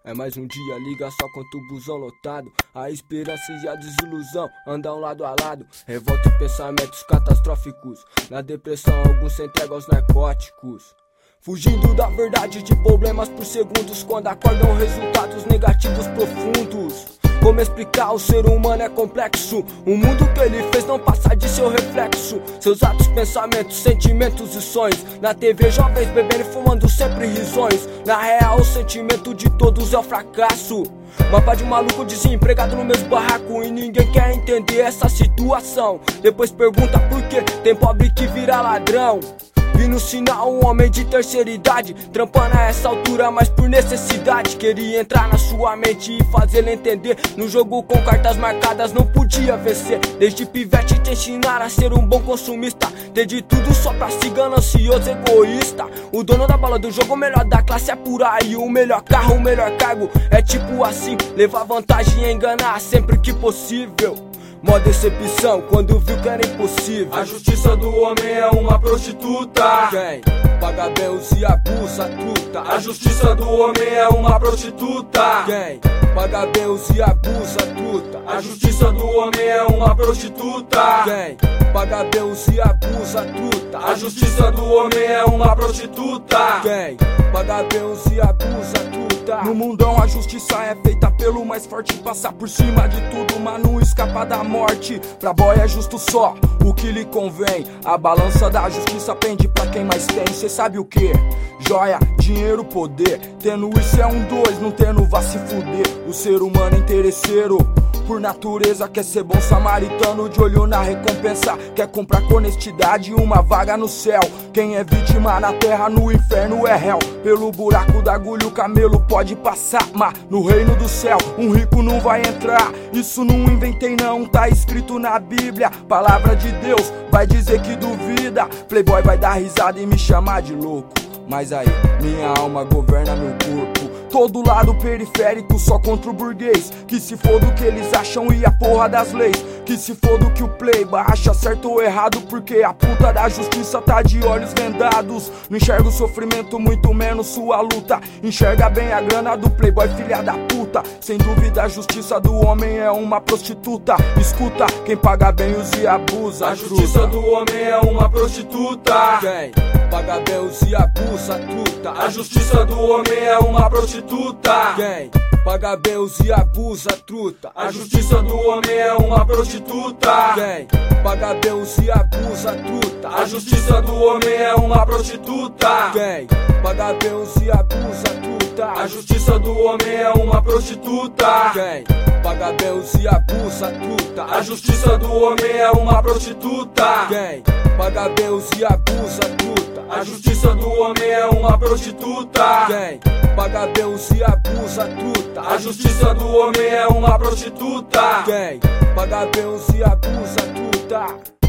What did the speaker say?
É mais um dia, liga só quanto o busão lotado. A esperança e a desilusão andam lado a lado. Revolta e pensamentos catastróficos. Na depressão alguns se entregam aos narcóticos. Fugindo da verdade de problemas por segundos, quando acordam resultados negativos profundos. Como explicar? O ser humano é complexo. O mundo que ele fez não passa de seu reflexo. Seus atos, pensamentos, sentimentos e sonhos. Na TV jovens bebendo e fumando sempre risões. Na real o sentimento de todos é o fracasso. Mapa de um maluco desempregado no mesmo barraco. E ninguém quer entender essa situação. Depois pergunta por que tem pobre que vira ladrão. Vi no sinal um homem de terceira idade, trampando a essa altura, mas por necessidade. Queria entrar na sua mente e fazê-lo entender. No jogo com cartas marcadas não podia vencer. Desde pivete te ensinaram a ser um bom consumista. Ter de tudo só pra se ganancioso, egoísta. O dono da bola do jogo, o melhor da classe é por aí. O melhor carro, o melhor cargo, é tipo assim. Levar vantagem e enganar sempre que possível. Mó decepção quando viu que era impossível. A justiça do homem é uma prostituta. Quem paga bem usa abusa, truta. A justiça do homem é uma prostituta. Quem paga bem usa abusa, truta. A justiça do homem é uma prostituta. Quem paga bem usa abusa, truta. A justiça do homem é uma prostituta. Quem paga bem usa abusa, truta. No mundão a justiça é feita pelo mais forte. Passar por cima de tudo, mas não escapar da morte. Pra boy é justo só o que lhe convém. A balança da justiça pende pra quem mais tem. Cê sabe o que? Joia, dinheiro, poder. Tendo isso é um dois, não tendo vá se fuder. O ser humano é interesseiro por natureza, quer ser bom samaritano, de olho na recompensa. Quer comprar com honestidade uma vaga no céu. Quem é vítima na terra, no inferno é réu. Pelo buraco da agulha o camelo pode passar, mas no reino do céu um rico não vai entrar. Isso não inventei não, tá escrito na Bíblia. Palavra de Deus vai dizer que duvida. Playboy vai dar risada e me chamar de louco. Mas aí, minha alma governa meu corpo. Todo lado periférico, só contra o burguês. Que se for do que eles acham e a porra das leis. Que se for do que o playboy acha certo ou errado. Porque a puta da justiça tá de olhos vendados. Não enxerga o sofrimento, muito menos sua luta. Enxerga bem a grana do playboy, filha da puta. Sem dúvida a justiça do homem é uma prostituta. Escuta, quem paga bem usa e abusa. A justiça do homem é uma prostituta. Quem paga bem usa e abusa, truta. A justiça do homem é uma prostituta. Quem paga bem usa e abusa, truta. A justiça do homem é uma prostituta. Quem paga bem usa e abusa, truta. A justiça do homem é uma prostituta. Quem paga bem usa e abusa, truta. A justiça do homem é uma prostituta. Quem paga bem usa e abusa, truta. A justiça do homem é uma prostituta. Quem paga bem usa e abusa, truta. A justiça do homem é uma prostituta. Quem paga bem usa e abusa, truta. A justiça do homem é uma prostituta. Quem paga bem usa e abusa, truta.